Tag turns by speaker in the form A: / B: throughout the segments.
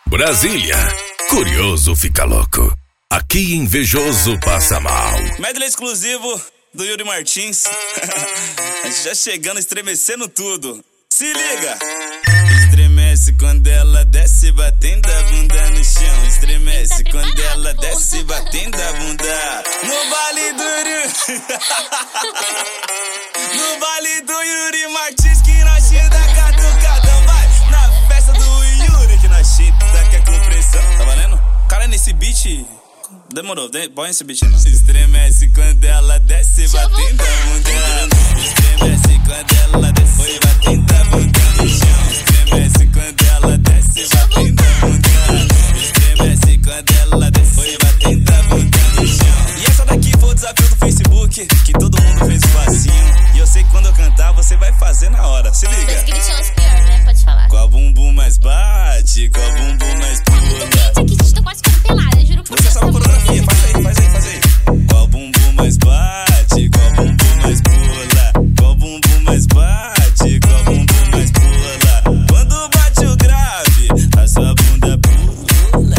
A: Brasília, curioso fica louco. Aqui invejoso passa mal.
B: Medley exclusivo do Yuri Martins. A gente já chegando, estremecendo tudo. Se liga! Estremece quando ela desce, batendo a bunda no chão. Estremece quando ela desce, batendo a bunda. No baile do Yuri. No baile do Yuri Martins, que nós tira da catucada. Vai na festa do Yuri, que nós tira da compressão. Tá valendo? Cara, nesse beat... Demorou, põe esse beat aí. Estremece quando ela desce, batendo a bunda. Estremece quando ela desce, foi batendo a bunda no chão. Estremece quando ela desce, batendo a bunda. Estremece quando ela desce, foi batendo a bunda no chão. E essa daqui foi o desafio do Facebook, que todo mundo fez o passinho. E eu sei que quando eu cantar, você vai fazer na hora. Se liga.
C: Dois gritinhos pior, né? Pode falar.
B: Qual bumbum mais bate, qual bumbum mais pula.
C: Gente, aqui tô quase ficando pelada, juro por Deus.
B: Você sabe a coreografia, faz aí. Qual bumbum mais bate, qual bumbum mais pula. Qual bumbum mais bate, qual bumbum mais pula. Quando bate o grave, a sua bunda pula.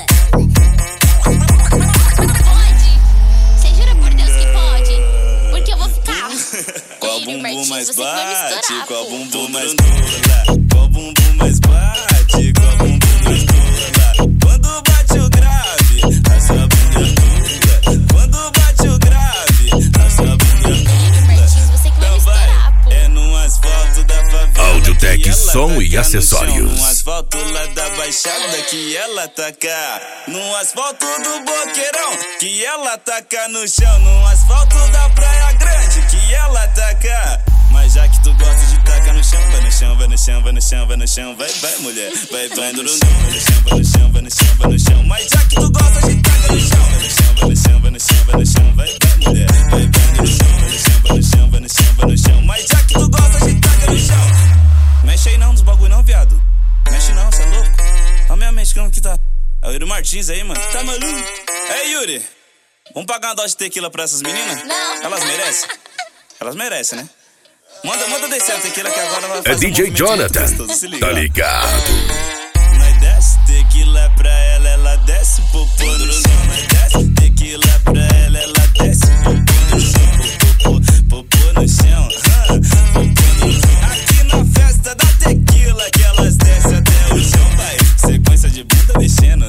C: Pode? Você jura por Deus que pode? Porque eu vou ficar.
B: Qual
C: Yuri
B: bumbum
C: Martins,
B: mais
C: você que vai
B: bate,
C: misturar,
B: qual
C: pô.
B: bumbum mais pula. Qual bumbum mais bate, qual bumbum mais pula. Quando bate o grave, a sua bunda pula. Quando bate o grave, a sua bunda
C: Yuri Martins,
B: pula.
C: você que vai
B: Então
C: misturar, pô.
B: é no asfalto da favela.
A: Audiotec,
B: que ela
A: som
B: taca
A: e
B: no
A: acessórios.
B: chão. No asfalto lá da Baixada que ela taca. No asfalto do Boqueirão que ela taca no chão. No asfalto da Praia Grande que ela taca. Mas já que tu gosta de tacar no chão, vai no chão, vai no chão, vai no chão, vai no chão, vai mulher, vai no chão, vai no chão, vai no chão, vai no chão, vai no chão. Mas já que tu gosta de tacar no chão, vai no chão, vai no chão, vai no chão, vai no chão, vai mulher, vai no chão, vai no chão, vai no chão, vai no chão, vai no chão. Mas já que tu gosta de tacar no chão, mexe aí não dos bagulho não, viado. Mexe não, cê é louco. Olha minha mente como que tá. É o Yuri Martins aí, mano. Tá maluco? Ei, Yuri, vamos pagar uma dose de tequila pra essas meninas?
C: Não.
B: Elas merecem? Elas merecem, né? Manda descer a tequila que agora vai fazer
A: É DJ Jonathan,
B: gostoso, se liga.
A: tá ligado?
B: Nós desce tequila pra ela, ela desce popô no chão. Nós desce tequila pra ela desce popô no chão. Popô no chão. Popô no chão. Aqui na festa da tequila que elas descem até o chão. Vai, sequência de bunda mexendo.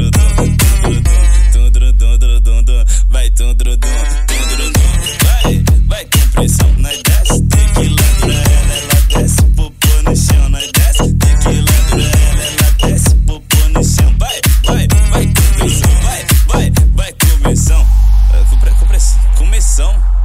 B: Vai, vai com pressão. Nós desce tequila pra ela desce popô no chão. Nós desce tequila pra ela desce popô no chão. Vai com pressão. Vai com pressão. Começão.